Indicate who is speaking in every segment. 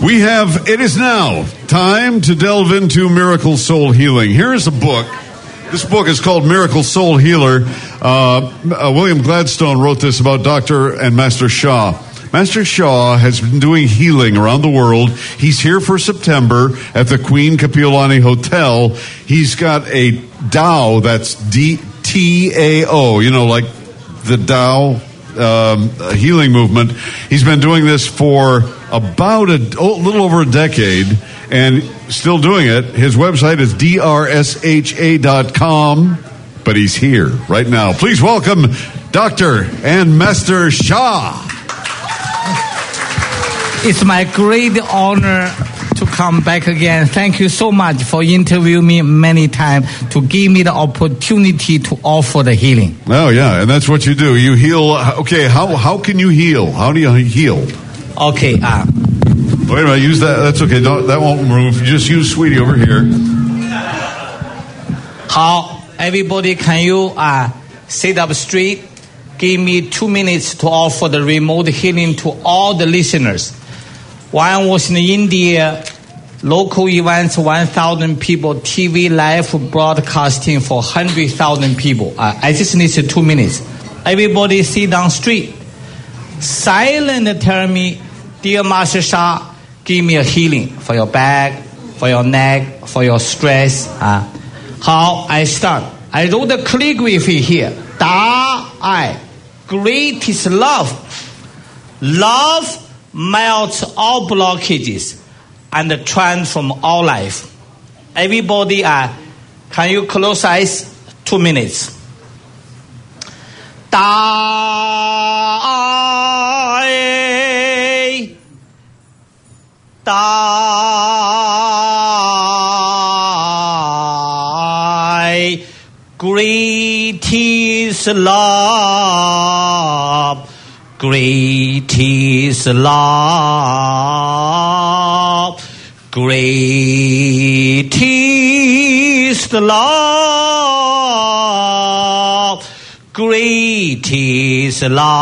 Speaker 1: It is now time to delve into Miracle Soul Healing. Here is a book. This book is called Miracle Soul Healer. William Gladstone wrote this about Dr. and Master Sha. Master Sha has been doing healing around the world. He's here for September at the Queen Kapiolani Hotel. He's got a Tao, that's D-T-A-O, like the Tao healing movement. He's been doing this for about a little over a decade and still doing it. His website is drsha.com, but he's here right now. Please welcome Dr. and Master Sha.
Speaker 2: It's my great honor to come back again. Thank you so much for interviewing me many times to give me the opportunity to offer the healing.
Speaker 1: Oh, yeah, and that's what you do. You heal. Okay, how can you heal? How do you heal?
Speaker 2: Okay.
Speaker 1: Wait a minute, use that. That's okay. That won't move. Just use Sweetie over here.
Speaker 2: How? Everybody, can you sit up straight? Give me 2 minutes to offer the remote healing to all the listeners. When I was in India, local events, 1,000 people, TV live broadcasting for 100,000 people. I just need 2 minutes. Everybody sit down straight. Silent tell me, dear Master Sha, give me a healing for your back, for your neck, for your stress. How I start? I wrote a calligraphy here. Da-I, greatest love. Love melts all blockages and transform all life. Everybody, can you close eyes? 2 minutes. Da-I, Da-I, greatest love. Greatest love, greatest love, greatest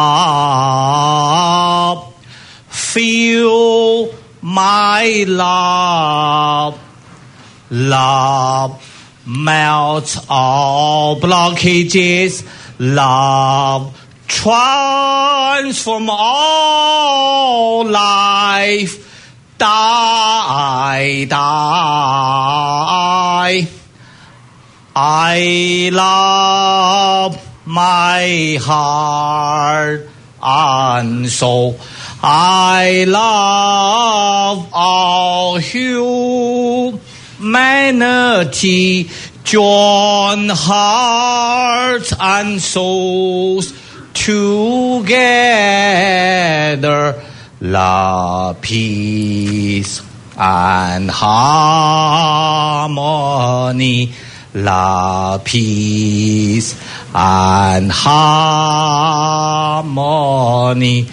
Speaker 2: love. Feel my love, love melts all blockages, love transform all life. Die. I love my heart and soul. I love all humanity. Join hearts and souls together, love, peace, and harmony. Love, peace, and harmony.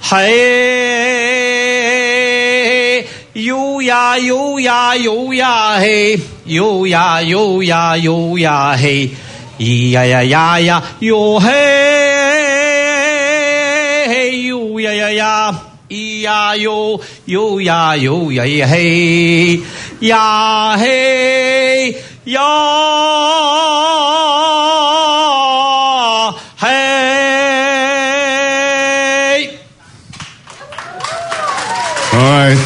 Speaker 2: Hey, yo ya, hey, yo ya, hey. Ya ya ya ya yo hey yo ya ya ya ya yo ya hey ya hey ya hey.
Speaker 1: All right.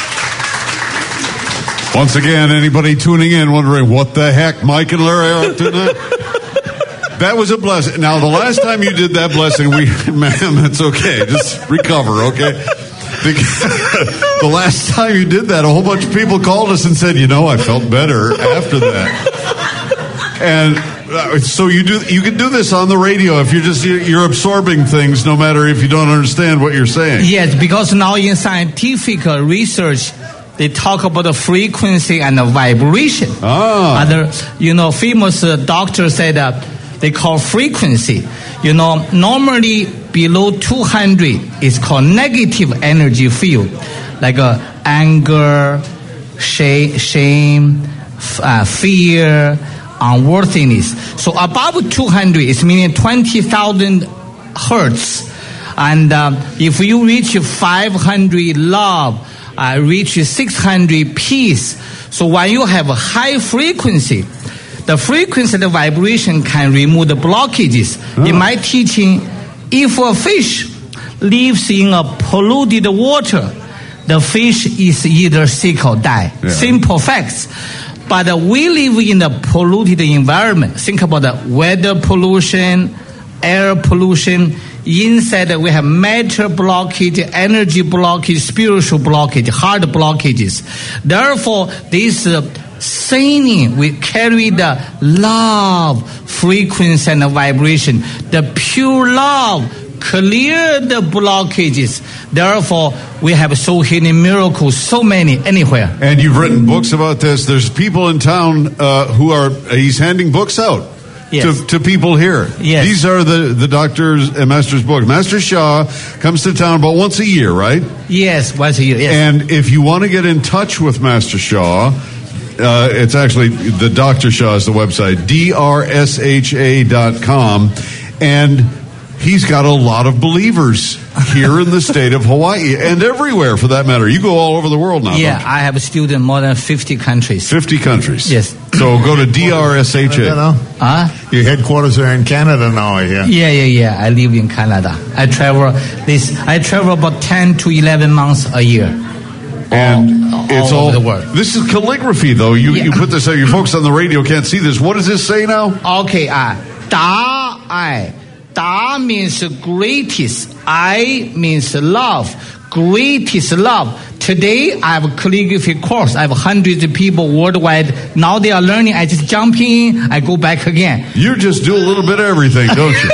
Speaker 1: Once again, anybody tuning in wondering what the heck Mike and Larry are up to tonight? That was a blessing. Now, the last time you did that blessing, ma'am, it's okay. Just recover, okay? The last time you did that, a whole bunch of people called us and said, I felt better after that. And so you can do this on the radio if you're absorbing things, no matter if you don't understand what you're saying.
Speaker 2: Yes, because now in scientific research, they talk about the frequency and the vibration. Other, famous doctor said they call frequency. Normally below 200 is called negative energy field, like anger, shame, fear, unworthiness. So above 200 is meaning 20,000 hertz. And if you reach 500 love reach 600 Ps. So when you have a high frequency, the frequency of the vibration can remove the blockages. In my teaching, if a fish lives in a polluted water, the fish is either sick or die.
Speaker 1: Yeah.
Speaker 2: Simple facts. But we live in a polluted environment. Think about the weather pollution, air pollution. Inside we have matter blockage, energy blockage, spiritual blockage, heart blockages. Therefore, this singing, we carry the love frequency and vibration. The pure love clear the blockages. Therefore, we have soul healing miracles, so many, anywhere.
Speaker 1: And you've written books about this. There's people in town he's handing books out.
Speaker 2: Yes.
Speaker 1: To people here.
Speaker 2: Yes.
Speaker 1: These are the doctor's and master's books. Master Sha comes to town about once a year, right?
Speaker 2: Yes, once a year. Yes.
Speaker 1: And if you want to get in touch with Master Sha, it's actually the Dr. Sha is the website, drsha.com, and he's got a lot of believers here in the state of Hawaii and everywhere for that matter. You go all over the world now.
Speaker 2: Yeah,
Speaker 1: don't you?
Speaker 2: I have a student in more than 50 countries.
Speaker 1: 50 countries.
Speaker 2: Yes.
Speaker 1: So go to DRSHA.
Speaker 3: Your headquarters are in Canada now, I hear.
Speaker 2: Yeah. I live in Canada. I travel about 10 to 11 months a year.
Speaker 1: And it's all
Speaker 2: over the world.
Speaker 1: This is calligraphy, though. You put this out. Your folks on the radio can't see this. What does this say now?
Speaker 2: Okay, Da Ai. Da means greatest. I means love. Greatest love. Today, I have a calligraphy course. I have hundreds of people worldwide. Now they are learning. I just jump in. I go back again.
Speaker 1: You just do a little bit of everything, don't you?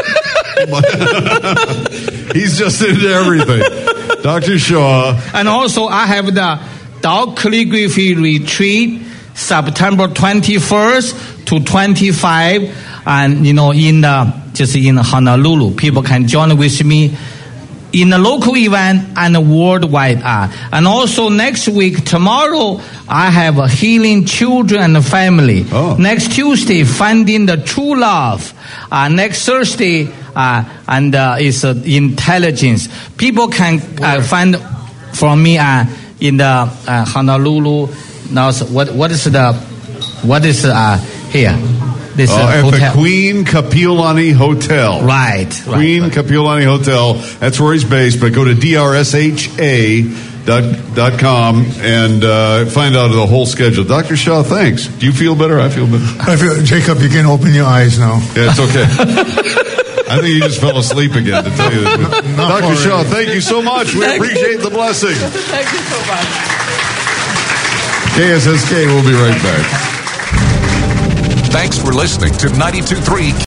Speaker 1: He's just into everything. Dr. Sha.
Speaker 2: And also, I have the Tao Calligraphy Retreat, September 21st to 25, and in Honolulu. People can join with me in a local event and a worldwide. And also next week, tomorrow, I have a healing children and family.
Speaker 1: Oh.
Speaker 2: Next Tuesday, finding the true love. Next Thursday, and is intelligence. People can find from me in the Honolulu. Now, what is here? This
Speaker 1: at
Speaker 2: hotel.
Speaker 1: the Queen Kapiolani Hotel.
Speaker 2: Right.
Speaker 1: Queen Kapiolani Hotel. That's where he's based. But go to drsha.com and find out the whole schedule. Dr. Sha, thanks. Do you feel better? I feel better.
Speaker 3: Jacob, you can open your eyes now.
Speaker 1: Yeah, it's okay. I think you just fell asleep again, to tell you the truth. Dr. Sha, thank you so much. We appreciate the blessing.
Speaker 2: Thank you so much.
Speaker 1: KSSK, we'll be right back.
Speaker 4: Thanks for listening to 92.3